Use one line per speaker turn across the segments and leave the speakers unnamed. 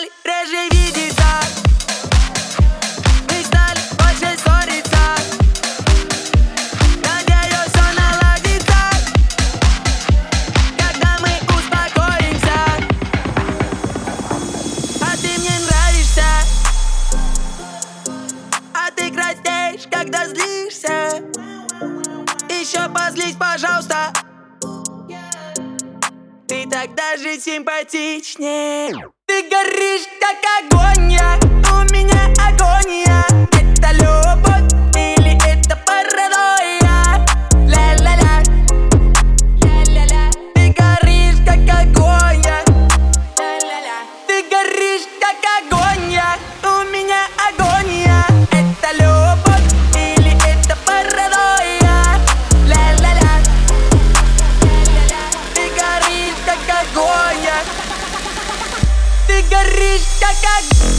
реже видеться. Мы стали больше ссориться. Надеюсь, все наладится, когда мы успокоимся. А ты мне нравишься, а ты краснеешь, когда злишься. Еще позлись, пожалуйста. Ты так даже симпатичнее. Ты горишь, как огонь, у меня агония. Это любовь или это паранойя? Ля-ля-ля, ля-ля-ля. Ты горишь, как огонь, ля-ля-ля. Ты горишь, как огонь, у меня агония. Это любовь или это паранойя? Ля-ля-ля, ля-ля-ля. Ты горишь, как огонь. Ты горишь, как огонь.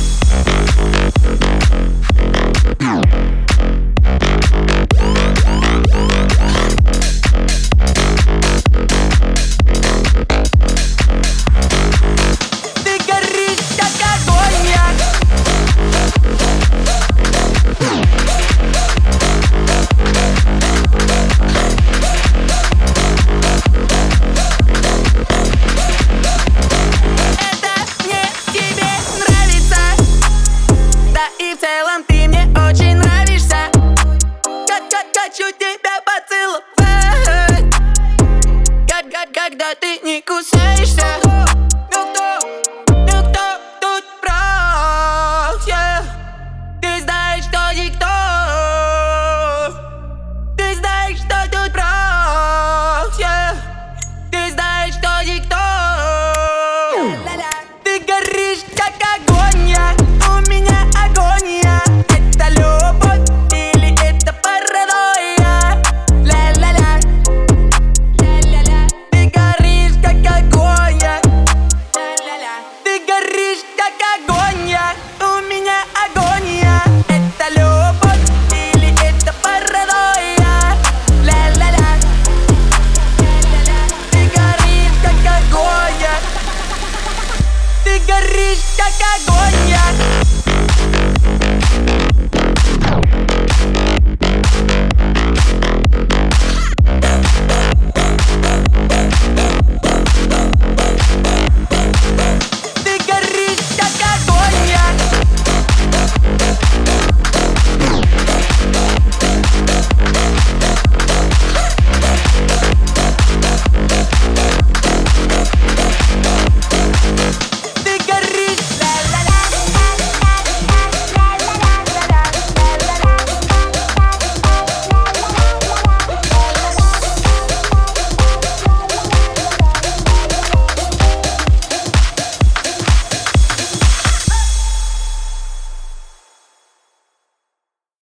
Ты горишь, как огонь. Это мне тебе нравится. Да и в целом ты мне очень нравишься. Хочу тебя поцеловать. Когда ты не кусаешься. Ну кто тут прав, yeah? Ты знаешь, что никто. Ты знаешь, что тут прав, yeah? Ты знаешь, что никто. Ты горишь, как огонь, у меня агония. Это любовь или это паранойя? Ля-ля-ля, ля-ля-ля. Ты горишь, как огонь, ля-ля-ля. Ты горишь, как огонь, у меня агония. Это любовь или это паранойя? Ля-ля-ля, ля-ля-ля. Ты горишь, как огонь. Ты горишь, как огонь.